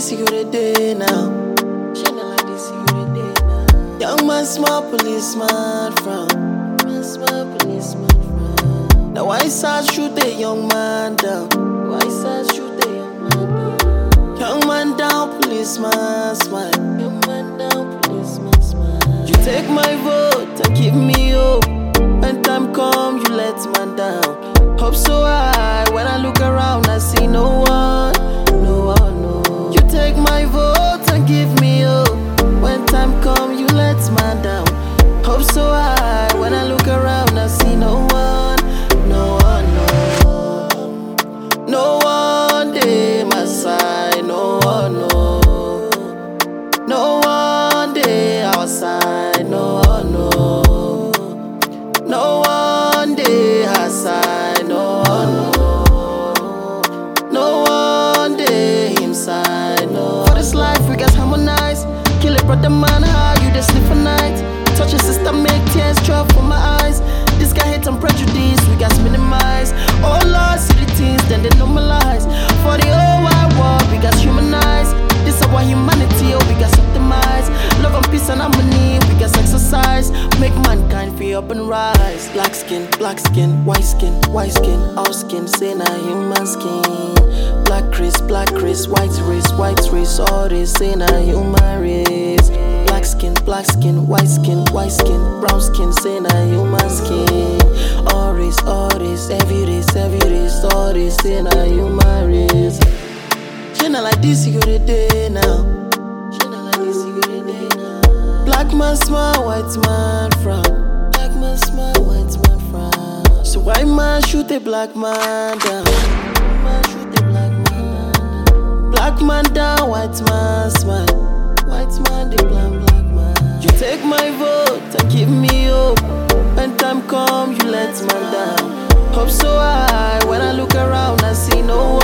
this, you go the day now. Shining like this, you go the day now. Young man, small policeman from. Small policeman from. Now why side shoot a young man down? Why side shoot a young man down? Young man down, policeman smile. Young man down, policeman smile. You take my vote and give me hope. When time come, you let man down. Hope so high, when I look around, I see no one, no one, no. You take my vote and give me hope. When time come, you let man down. Hope so high, when I look around, I see no one, no one, no. No one day my side, no one, no. No one day outside, no one, no. No one day outside, no one, no. No one day inside, no. For this life we got harmonize. Kill it, brother man, how you just sleep for night? Touch your sister, make tears drop from my eyes. This guy hate and prejudice, we got minimize. Oh Lord, see the things, then they normalize. For the whole wide world, we got humanize. This is our humanity, oh, we got optimize. Love and peace and harmony, we got exercise. Make mankind feel up and rise. Black skin, white skin, all skin, say na human skin. Black race, white race, all this, say na human race. Black skin, white skin, brown skin, say na human skin. All race, every race, all this, say na human race. Shining like this, you go the day now. Shining like this, you go the day now. Black man smile, white man frown. Black man smile, white man frown. So white man shoot a black man down. Man shoot a black man down. Black man down, white man smile. White man the black man. You take my vote and give me hope. When time come, you let man down. Hope so high, when I look around, I see no one.